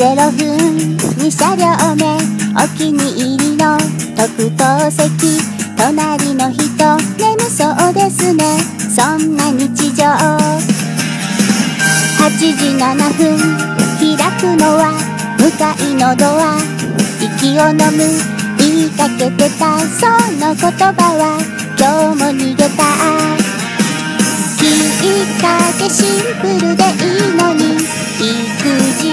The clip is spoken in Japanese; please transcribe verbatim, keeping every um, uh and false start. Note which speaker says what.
Speaker 1: ゼロふんに車両目、お気に入りの特等席、隣の人眠そうですね。そんな日常。はちじななふん開くのは向かいのドア、息を飲む言いかけてたその言葉は今日も逃げた。きっかけシンプルでいいのに育児